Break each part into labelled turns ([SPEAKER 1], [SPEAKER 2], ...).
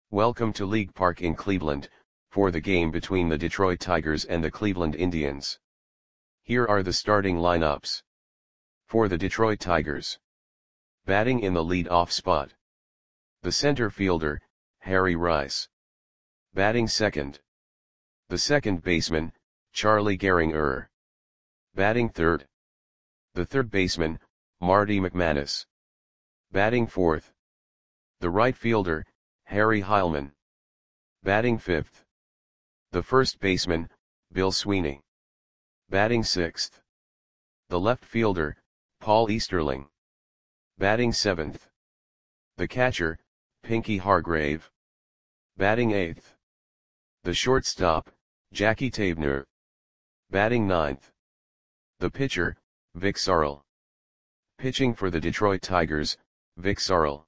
[SPEAKER 1] Welcome to League Park in Cleveland, for the game between the Detroit Tigers and the Cleveland Indians. Here are the starting lineups. For the Detroit Tigers. Batting in the lead-off spot. The center fielder, Harry Rice. Batting second. The second baseman, Charlie Gehringer. Batting third. The third baseman, Marty McManus. Batting fourth. The right fielder, Harry Heilmann. Batting fifth. The first baseman, Bill Sweeney. Batting sixth. The left fielder, Paul Easterling. Batting seventh. The catcher, Pinky Hargrave. Batting eighth. The shortstop, Jackie Tabner. Batting ninth. The pitcher, Vic Sarl. Pitching for the Detroit Tigers, Vic Sarl.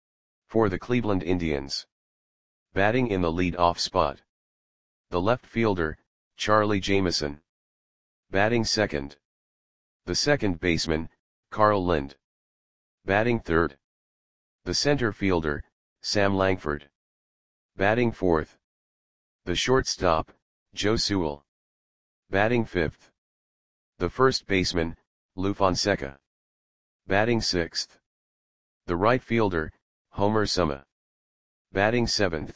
[SPEAKER 1] For the Cleveland Indians. Batting in the lead-off spot. The left fielder, Charlie Jameson. Batting second. The second baseman, Carl Lind. Batting third. The center fielder, Sam Langford. Batting fourth. The shortstop, Joe Sewell. Batting fifth. The first baseman, Lou Fonseca. Batting sixth. The right fielder, Homer Suma. Batting seventh.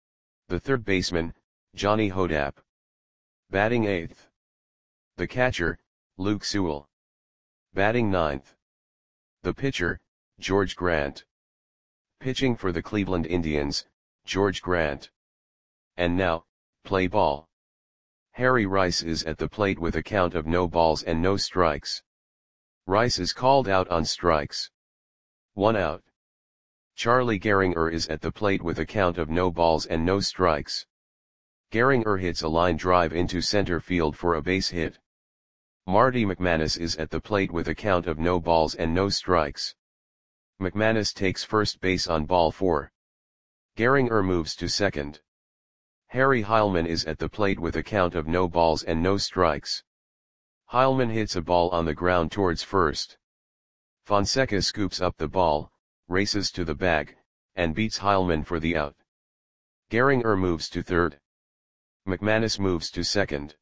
[SPEAKER 1] The third baseman, Johnny Hodap. Batting eighth. The catcher, Luke Sewell. Batting ninth. The pitcher, George Grant. Pitching for the Cleveland Indians, George Grant. And now, play ball. Harry Rice is at the plate with a count of no balls and no strikes. Rice is called out on strikes. 1 out. Charlie Gehringer is at the plate with a count of no balls and no strikes. Gehringer hits a line drive into center field for a base hit. Marty McManus is at the plate with a count of no balls and no strikes. McManus takes first base on ball 4. Gehringer moves to second. Harry Heilmann is at the plate with a count of no balls and no strikes. Heilmann hits a ball on the ground towards first. Fonseca scoops up the ball, races to the bag, and beats Heilmann for the out. Gehringer moves to third. McManus moves to second.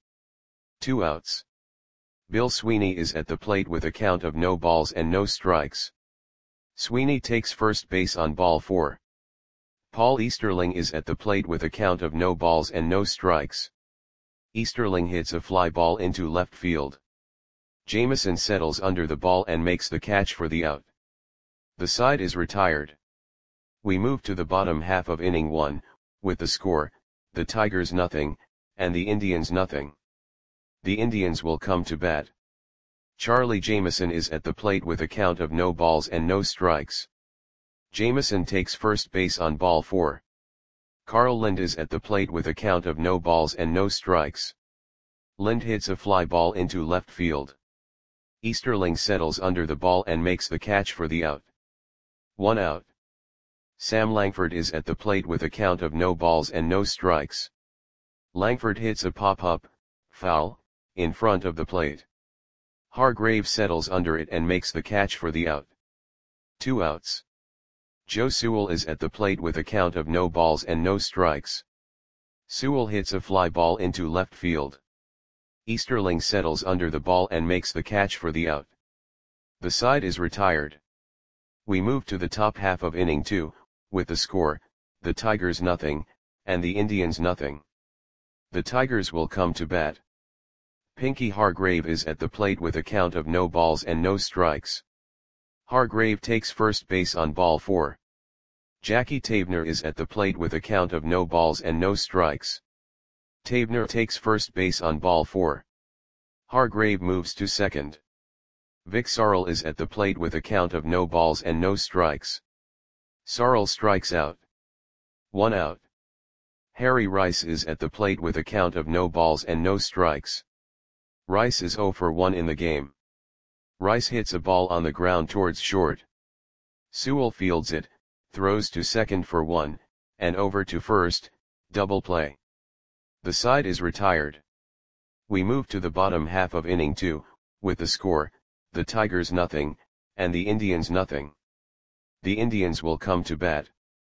[SPEAKER 1] 2 outs. Bill Sweeney is at the plate with a count of no balls and no strikes. Sweeney takes first base on ball 4. Paul Easterling is at the plate with a count of no balls and no strikes. Easterling hits a fly ball into left field. Jameson settles under the ball and makes the catch for the out. The side is retired. We move to the bottom half of inning 1, with the score, the Tigers nothing, and the Indians nothing. The Indians will come to bat. Charlie Jameson is at the plate with a count of no balls and no strikes. Jameson takes first base on ball 4. Carl Lind is at the plate with a count of no balls and no strikes. Lind hits a fly ball into left field. Easterling settles under the ball and makes the catch for the out. 1 out. Sam Langford is at the plate with a count of no balls and no strikes. Langford hits a pop-up, foul, in front of the plate. Hargrave settles under it and makes the catch for the out. 2 outs. Joe Sewell is at the plate with a count of no balls and no strikes. Sewell hits a fly ball into left field. Easterling settles under the ball and makes the catch for the out. The side is retired. We move to the top half of inning 2, with the score, the Tigers nothing, and the Indians nothing. The Tigers will come to bat. Pinky Hargrave is at the plate with a count of no balls and no strikes. Hargrave takes first base on ball 4. Jackie Tabner is at the plate with a count of no balls and no strikes. Tabner takes first base on ball 4. Hargrave moves to second. Vic Sarl is at the plate with a count of no balls and no strikes. Sarl strikes out. 1 out. Harry Rice is at the plate with a count of no balls and no strikes. Rice is 0 for 1 in the game. Rice hits a ball on the ground towards short. Sewell fields it, throws to second for 1, and over to first, double play. The side is retired. We move to the bottom half of inning 2, with the score, the Tigers nothing, and the Indians nothing. The Indians will come to bat.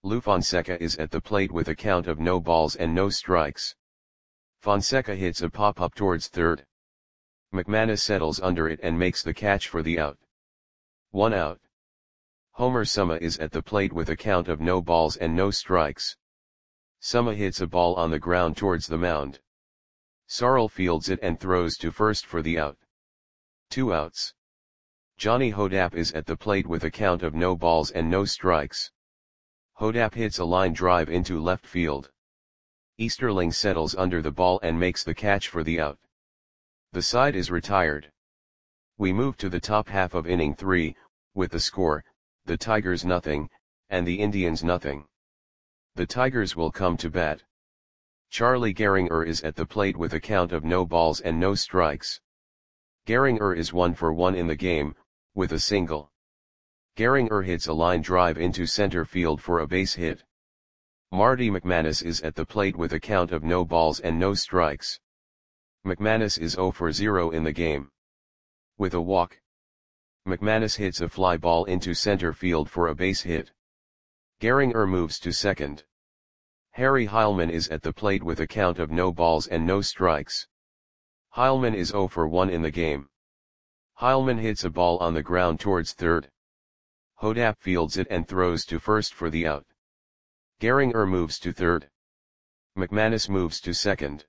[SPEAKER 1] Lou Fonseca is at the plate with a count of no balls and no strikes. Fonseca hits a pop-up towards third. McManus settles under it and makes the catch for the out. 1 out. Homer Suma is at the plate with a count of no balls and no strikes. Suma hits a ball on the ground towards the mound. Sarl fields it and throws to first for the out. 2 outs. Johnny Hodap is at the plate with a count of no balls and no strikes. Hodap hits a line drive into left field. Easterling settles under the ball and makes the catch for the out. The side is retired. We move to the top half of inning 3, with the score, the Tigers nothing, and the Indians nothing. The Tigers will come to bat. Charlie Gehringer is at the plate with a count of no balls and no strikes. Gehringer is 1 for 1 in the game, with a single. Gehringer hits a line drive into center field for a base hit. Marty McManus is at the plate with a count of no balls and no strikes. McManus is 0 for 0 in the game. With a walk. McManus hits a fly ball into center field for a base hit. Gehringer moves to second. Harry Heilman is at the plate with a count of no balls and no strikes. Heilman is 0 for 1 in the game. Heilman hits a ball on the ground towards third. Hodap fields it and throws to first for the out. Gehringer moves to third. McManus moves to second.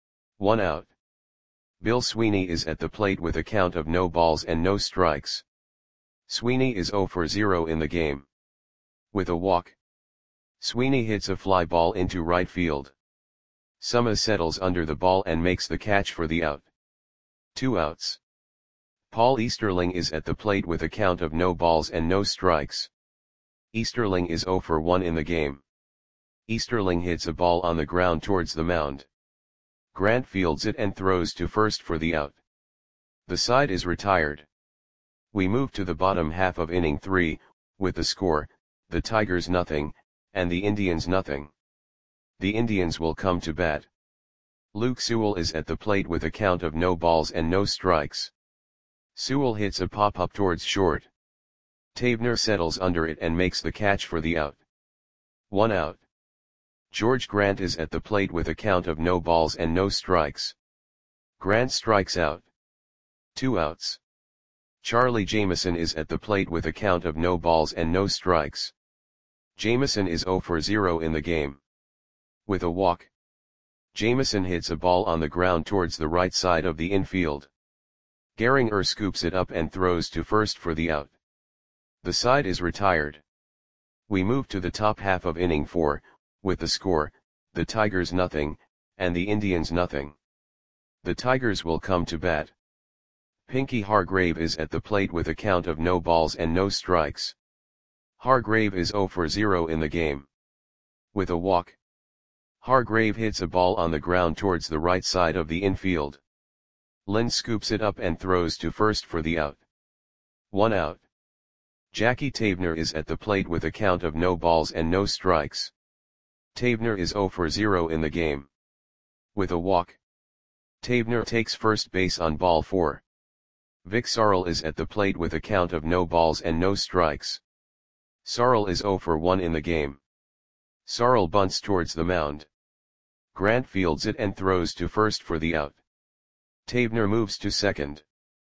[SPEAKER 1] 1 out. Bill Sweeney is at the plate with a count of no balls and no strikes. Sweeney is 0 for 0 in the game. With a walk. Sweeney hits a fly ball into right field. Suma settles under the ball and makes the catch for the out. 2 outs. Paul Easterling is at the plate with a count of no balls and no strikes. Easterling is 0 for 1 in the game. Easterling hits a ball on the ground towards the mound. Grant fields it and throws to first for the out. The side is retired. We move to the bottom half of inning 3, with the score, the Tigers nothing, and the Indians nothing. The Indians will come to bat. Luke Sewell is at the plate with a count of no balls and no strikes. Sewell hits a pop-up towards short. Tavener settles under it and makes the catch for the out. 1 out. George Grant is at the plate with a count of no balls and no strikes. Grant strikes out. 2 outs. Charlie Jameson is at the plate with a count of no balls and no strikes. Jameson is 0 for 0 in the game. With a walk. Jameson hits a ball on the ground towards the right side of the infield. Gehringer scoops it up and throws to first for the out. The side is retired. We move to the top half of inning 4, with the score, the Tigers nothing, and the Indians nothing. The Tigers will come to bat. Pinky Hargrave is at the plate with a count of no balls and no strikes. Hargrave is 0 for 0 in the game. With a walk. Hargrave hits a ball on the ground towards the right side of the infield. Lynn scoops it up and throws to first for the out. 1 out. Jackie Tavener is at the plate with a count of no balls and no strikes. Tavener is 0 for 0 in the game. With a walk. Tavener takes first base on ball 4. Vic Sarl is at the plate with a count of no balls and no strikes. Sarl is 0 for 1 in the game. Sarl bunts towards the mound. Grant fields it and throws to first for the out. Tavener moves to second.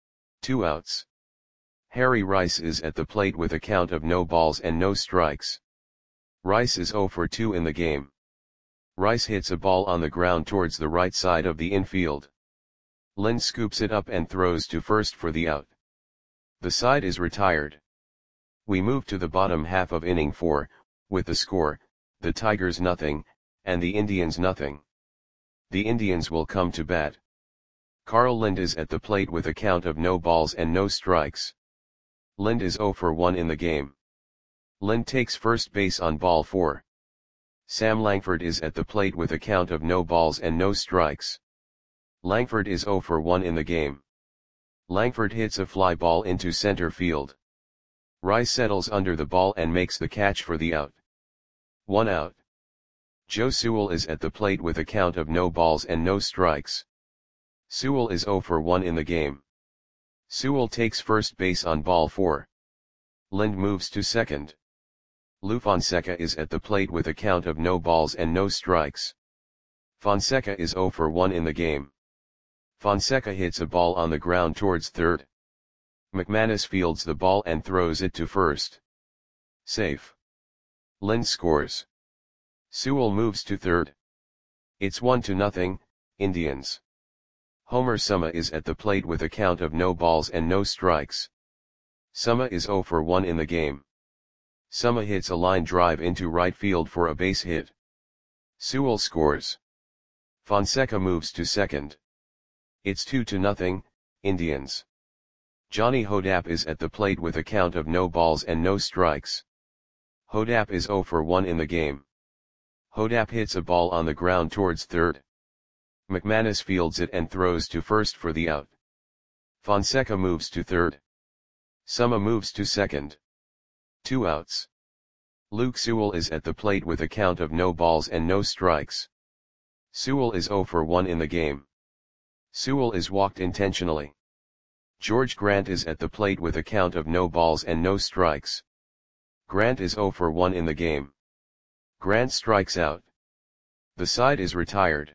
[SPEAKER 1] 2 outs. Harry Rice is at the plate with a count of no balls and no strikes. Rice is 0 for 2 in the game. Rice hits a ball on the ground towards the right side of the infield. Lynn scoops it up and throws to first for the out. The side is retired. We move to the bottom half of inning 4, with the score, the Tigers nothing, and the Indians nothing. The Indians will come to bat. Carl Lind is at the plate with a count of no balls and no strikes. Lind is 0 for 1 in the game. Lind takes first base on ball 4. Sam Langford is at the plate with a count of no balls and no strikes. Langford is 0 for 1 in the game. Langford hits a fly ball into center field. Rice settles under the ball and makes the catch for the out. 1 out. Joe Sewell is at the plate with a count of no balls and no strikes. Sewell is 0 for 1 in the game. Sewell takes first base on ball 4. Lind moves to second. Lou Fonseca is at the plate with a count of no balls and no strikes. Fonseca is 0 for 1 in the game. Fonseca hits a ball on the ground towards third. McManus fields the ball and throws it to first. Safe. Lind scores. Sewell moves to third. It's 1-0, Indians. Homer Suma is at the plate with a count of no balls and no strikes. Suma is 0 for 1 in the game. Suma hits a line drive into right field for a base hit. Sewell scores. Fonseca moves to second. It's 2-0, Indians. Johnny Hodapp is at the plate with a count of no balls and no strikes. Hodapp is 0 for 1 in the game. Hodapp hits a ball on the ground towards third. McManus fields it and throws to first for the out. Fonseca moves to third. Suma moves to second. 2 outs. Luke Sewell is at the plate with a count of no balls and no strikes. Sewell is 0 for 1 in the game. Sewell is walked intentionally. George Grant is at the plate with a count of no balls and no strikes. Grant is 0 for 1 in the game. Grant strikes out. The side is retired.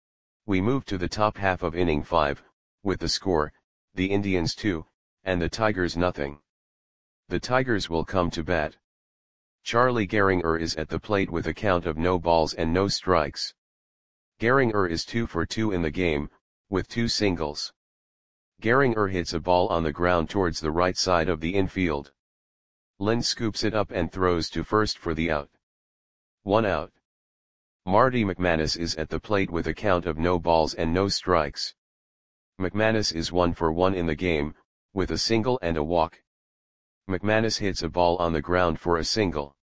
[SPEAKER 1] We move to the top half of inning 5, with the score, the Indians 2, and the Tigers nothing. The Tigers will come to bat. Charlie Gehringer is at the plate with a count of no balls and no strikes. Gehringer is 2 for 2 in the game, with 2 singles. Gehringer hits a ball on the ground towards the right side of the infield. Lind scoops it up and throws to first for the out. 1 out. Marty McManus is at the plate with a count of no balls and no strikes. McManus is 1 for 1 in the game, with a single and a walk. McManus hits a ball on the ground for a single.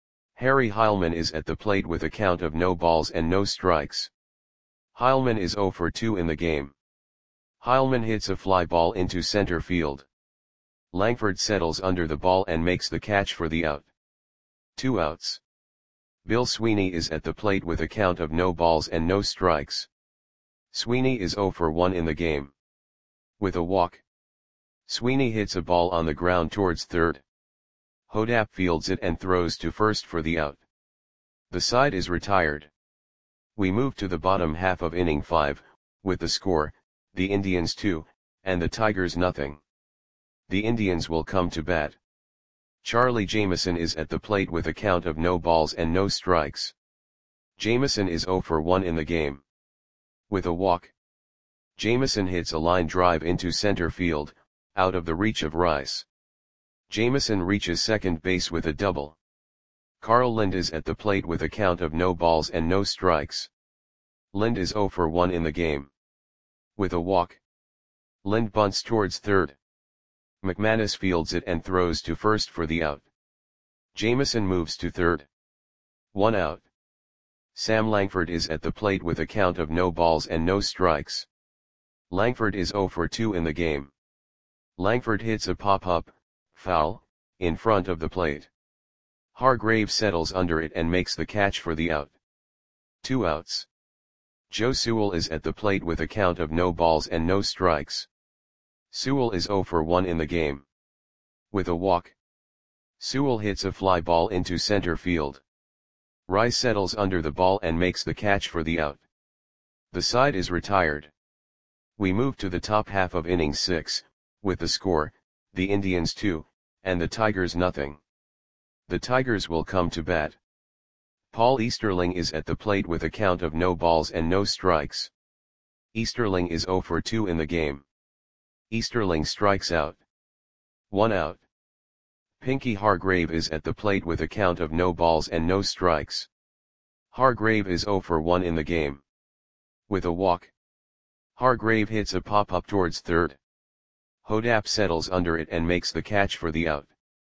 [SPEAKER 1] Harry Heilman is at the plate with a count of no balls and no strikes. Heilman is 0 for 2 in the game. Heilman hits a fly ball into center field. Langford settles under the ball and makes the catch for the out. 2 outs. Bill Sweeney is at the plate with a count of no balls and no strikes. Sweeney is 0 for 1 in the game. With a walk. Sweeney hits a ball on the ground towards third. Hodapp fields it and throws to first for the out. The side is retired. We move to the bottom half of inning 5, with the score, the Indians 2, and the Tigers nothing. The Indians will come to bat. Charlie Jameson is at the plate with a count of no balls and no strikes. Jameson is 0 for 1 in the game. With a walk. Jameson hits a line drive into center field, out of the reach of Rice. Jameson reaches second base with a double. Carl Lind is at the plate with a count of no balls and no strikes. Lind is 0 for 1 in the game. With a walk. Lind bunts towards third. McManus fields it and throws to first for the out. Jameson moves to third. 1 out. Sam Langford is at the plate with a count of no balls and no strikes. Langford is 0 for 2 in the game. Langford hits a pop-up, foul, in front of the plate. Hargrave settles under it and makes the catch for the out. 2 outs. Joe Sewell is at the plate with a count of no balls and no strikes. Sewell is 0 for 1 in the game. With a walk. Sewell hits a fly ball into center field. Rice settles under the ball and makes the catch for the out. The side is retired. We move to the top half of inning 6, with the score, the Indians 2, and the Tigers nothing. The Tigers will come to bat. Paul Easterling is at the plate with a count of no balls and no strikes. Easterling is 0 for 2 in the game. Easterling strikes out. 1 out. Pinky Hargrave is at the plate with a count of no balls and no strikes. Hargrave is 0 for 1 in the game. With a walk. Hargrave hits a pop-up towards third. Hodapp settles under it and makes the catch for the out.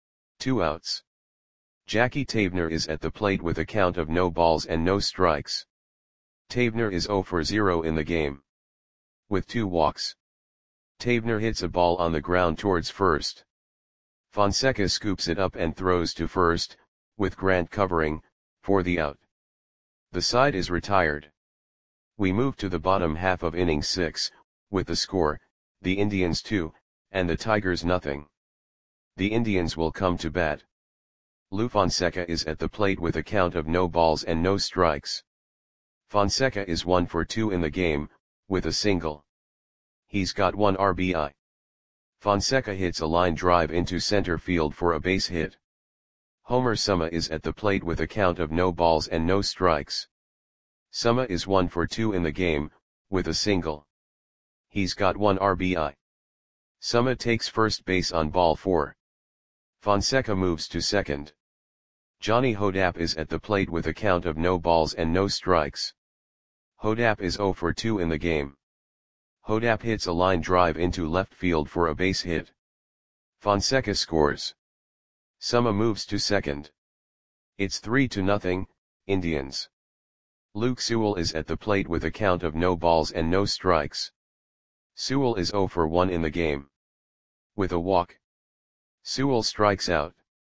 [SPEAKER 1] 2 outs. Jackie Tavener is at the plate with a count of no balls and no strikes. Tavener is 0 for 0 in the game. With 2 walks. Tavener hits a ball on the ground towards first. Fonseca scoops it up and throws to first, with Grant covering, for the out. The side is retired. We move to the bottom half of inning 6, with the score, the Indians 2, and the Tigers nothing. The Indians will come to bat. Lou Fonseca is at the plate with a count of no balls and no strikes. Fonseca is 1 for 2 in the game, with a single. He's got 1 RBI. Fonseca hits a line drive into center field for a base hit. Homer Suma is at the plate with a count of no balls and no strikes. Suma is 1 for 2 in the game, with a single. He's got 1 RBI. Suma takes first base on ball 4. Fonseca moves to second. Johnny Hodapp is at the plate with a count of no balls and no strikes. Hodapp is 0 for 2 in the game. Hodapp hits a line drive into left field for a base hit. Fonseca scores. Suma moves to second. It's 3-0, Indians. Luke Sewell is at the plate with a count of no balls and no strikes. Sewell is 0 for 1 in the game. With a walk. Sewell strikes out.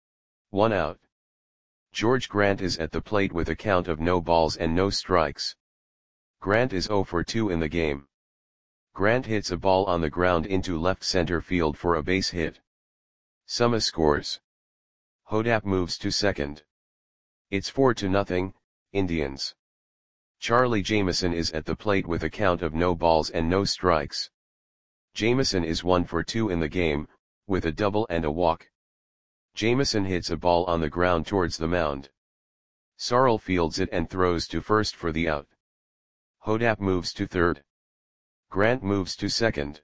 [SPEAKER 1] 1 out. George Grant is at the plate with a count of no balls and no strikes. Grant is 0 for 2 in the game. Grant hits a ball on the ground into left center field for a base hit. Suma scores. Hodapp moves to second. It's 4-0, Indians. Charlie Jameson is at the plate with a count of no balls and no strikes. Jameson is 1 for 2 in the game, with a double and a walk. Jameson hits a ball on the ground towards the mound. Sarl fields it and throws to first for the out. Hodapp moves to third. Grant moves to second.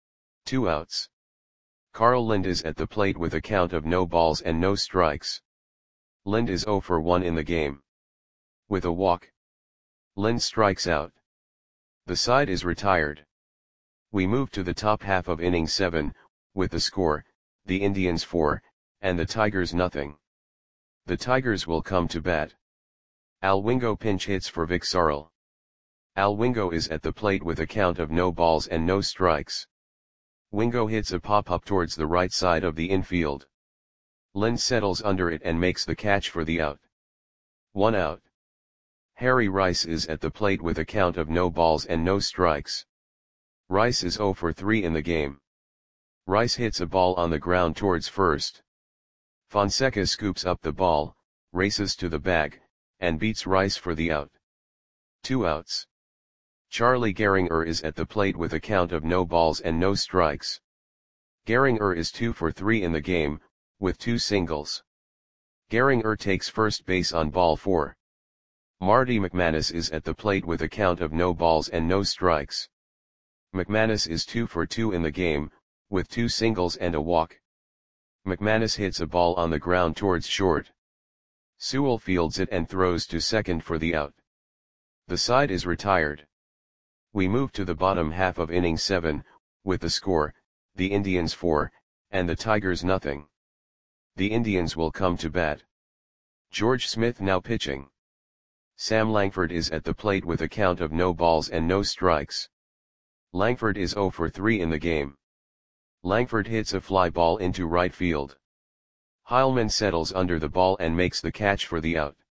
[SPEAKER 1] 2 outs. Carl Lind is at the plate with a count of no balls and no strikes. Lind is 0 for 1 in the game. With a walk. Lind strikes out. The side is retired. We move to the top half of inning 7, with the score, the Indians 4, and the Tigers nothing. The Tigers will come to bat. Al Wingo pinch hits for Vic Sarl. Al Wingo is at the plate with a count of no balls and no strikes. Wingo hits a pop-up towards the right side of the infield. Lind settles under it and makes the catch for the out. 1 out. Harry Rice is at the plate with a count of no balls and no strikes. Rice is 0 for 3 in the game. Rice hits a ball on the ground towards first. Fonseca scoops up the ball, races to the bag, and beats Rice for the out. 2 outs. Charlie Gehringer is at the plate with a count of no balls and no strikes. Gehringer is 2 for 3 in the game, with 2 singles. Gehringer takes first base on ball 4. Marty McManus is at the plate with a count of no balls and no strikes. McManus is 2 for 2 in the game, with 2 singles and a walk. McManus hits a ball on the ground towards short. Sewell fields it and throws to second for the out. The side is retired. We move to the bottom half of inning 7, with the score, the Indians 4, and the Tigers nothing. The Indians will come to bat. George Smith now pitching. Sam Langford is at the plate with a count of no balls and no strikes. Langford is 0 for 3 in the game. Langford hits a fly ball into right field. Heilman settles under the ball and makes the catch for the out.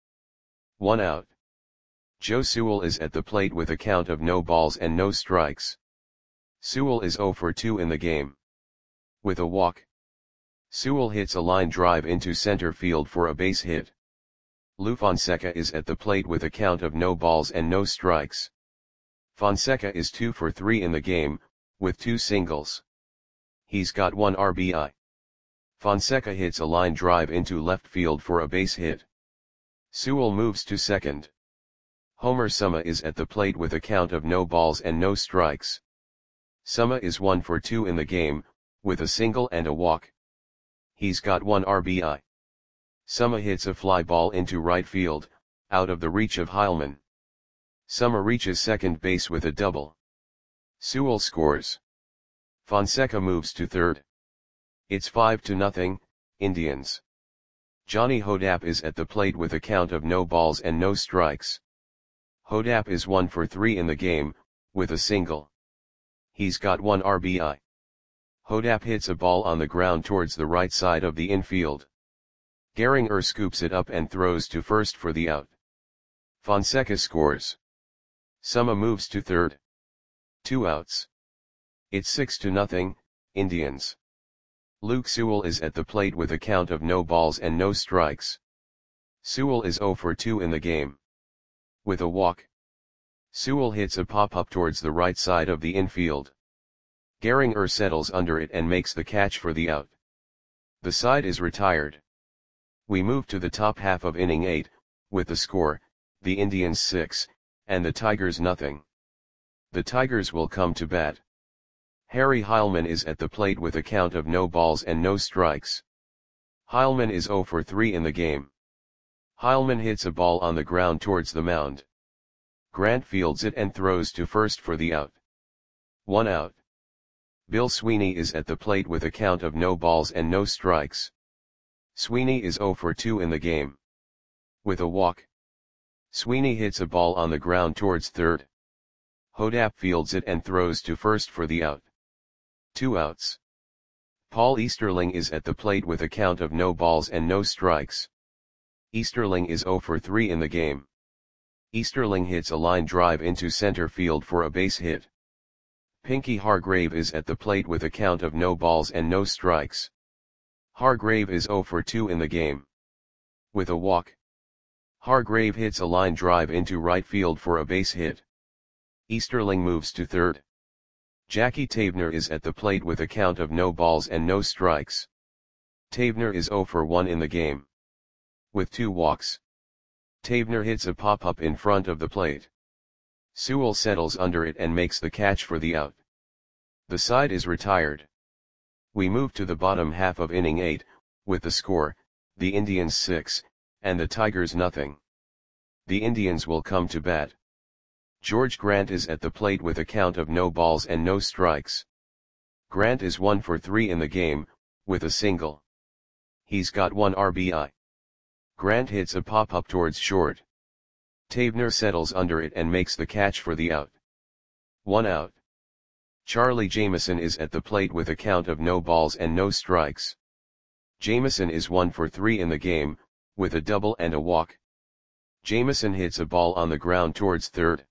[SPEAKER 1] 1 out. Joe Sewell is at the plate with a count of no balls and no strikes. Sewell is 0 for 2 in the game. With a walk. Sewell hits a line drive into center field for a base hit. Lou Fonseca is at the plate with a count of no balls and no strikes. Fonseca is 2 for 3 in the game, with 2 singles. He's got 1 RBI. Fonseca hits a line drive into left field for a base hit. Sewell moves to second. Homer Suma is at the plate with a count of no balls and no strikes. Suma is 1 for 2 in the game, with a single and a walk. He's got 1 RBI. Suma hits a fly ball into right field, out of the reach of Heilman. Suma reaches second base with a double. Sewell scores. Fonseca moves to third. It's 5-0, Indians. Johnny Hodapp is at the plate with a count of no balls and no strikes. Hodapp is 1 for 3 in the game, with a single. He's got 1 RBI. Hodapp hits a ball on the ground towards the right side of the infield. Gehringer scoops it up and throws to first for the out. Fonseca scores. Suma moves to third. 2 outs. It's 6-0, Indians. Luke Sewell is at the plate with a count of no balls and no strikes. Sewell is 0 for 2 in the game. With a walk. Sewell hits a pop-up towards the right side of the infield. Gehringer settles under it and makes the catch for the out. The side is retired. We move to the top half of inning 8, with the score, the Indians 6, and the Tigers nothing. The Tigers will come to bat. Harry Heilmann is at the plate with a count of no balls and no strikes. Heilmann is 0 for 3 in the game. Heilmann hits a ball on the ground towards the mound. Grant fields it and throws to first for the out. 1 out. Bill Sweeney is at the plate with a count of no balls and no strikes. Sweeney is 0 for 2 in the game. With a walk. Sweeney hits a ball on the ground towards third. Hodapp fields it and throws to first for the out. 2 outs. Paul Easterling is at the plate with a count of no balls and no strikes. Easterling is 0 for 3 in the game. Easterling hits a line drive into center field for a base hit. Pinky Hargrave is at the plate with a count of no balls and no strikes. Hargrave is 0 for 2 in the game. With a walk. Hargrave hits a line drive into right field for a base hit. Easterling moves to third. Jackie Tavener is at the plate with a count of no balls and no strikes. Tavener is 0 for 1 in the game. With 2 walks. Tavener hits a pop-up in front of the plate. Sewell settles under it and makes the catch for the out. The side is retired. We move to the bottom half of inning 8, with the score, the Indians 6, and the Tigers nothing. The Indians will come to bat. George Grant is at the plate with a count of no balls and no strikes. Grant is 1 for 3 in the game, with a single. He's got 1 RBI. Grant hits a pop-up towards short. Tavener settles under it and makes the catch for the out. 1 out. Charlie Jameson is at the plate with a count of no balls and no strikes. Jameson is 1 for 3 in the game, with a double and a walk. Jameson hits a ball on the ground towards third.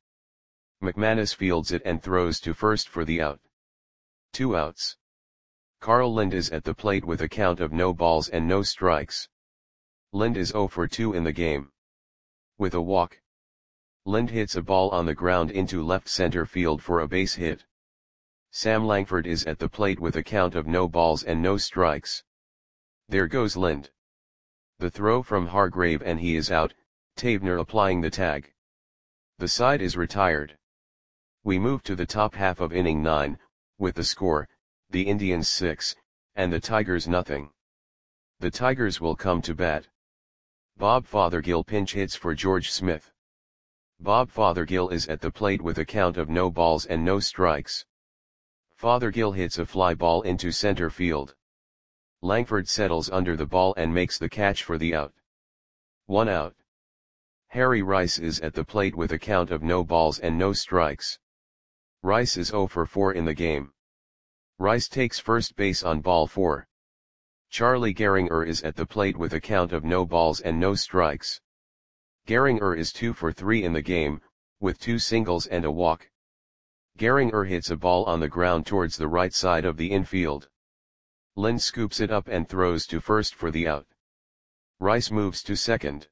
[SPEAKER 1] McManus fields it and throws to first for the out. 2 outs. Carl Lind is at the plate with a count of no balls and no strikes. Lind is 0 for 2 in the game. With a walk. Lind hits a ball on the ground into left center field for a base hit. Sam Langford is at the plate with a count of no balls and no strikes. There goes Lind. The throw from Hargrave and he is out, Tavener applying the tag. The side is retired. We move to the top half of inning 9, with the score, the Indians 6, and the Tigers nothing. The Tigers will come to bat. Bob Fothergill pinch hits for George Smith. Bob Fothergill is at the plate with a count of no balls and no strikes. Fothergill hits a fly ball into center field. Langford settles under the ball and makes the catch for the out. 1 out. Harry Rice is at the plate with a count of no balls and no strikes. Rice is 0 for 4 in the game. Rice takes first base on ball 4. Charlie Gehringer is at the plate with a count of no balls and no strikes. Gehringer is 2 for 3 in the game, with 2 singles and a walk. Gehringer hits a ball on the ground towards the right side of the infield. Lind scoops it up and throws to first for the out. Rice moves to second.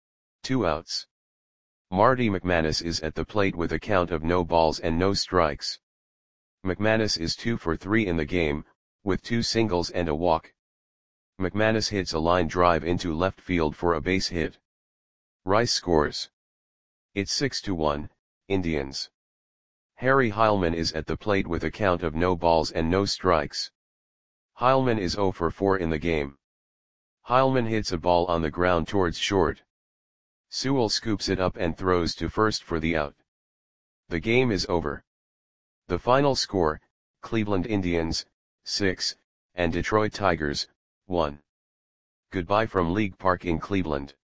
[SPEAKER 1] 2 outs. Marty McManus is at the plate with a count of no balls and no strikes. McManus is 2 for 3 in the game, with 2 singles and a walk. McManus hits a line drive into left field for a base hit. Rice scores. It's 6-1, Indians. Harry Heilmann is at the plate with a count of no balls and no strikes. Heilmann is 0 for 4 in the game. Heilmann hits a ball on the ground towards short. Sewell scoops it up and throws to first for the out. The game is over. The final score, Cleveland Indians, 6, and Detroit Tigers, 1. Goodbye from League Park in Cleveland.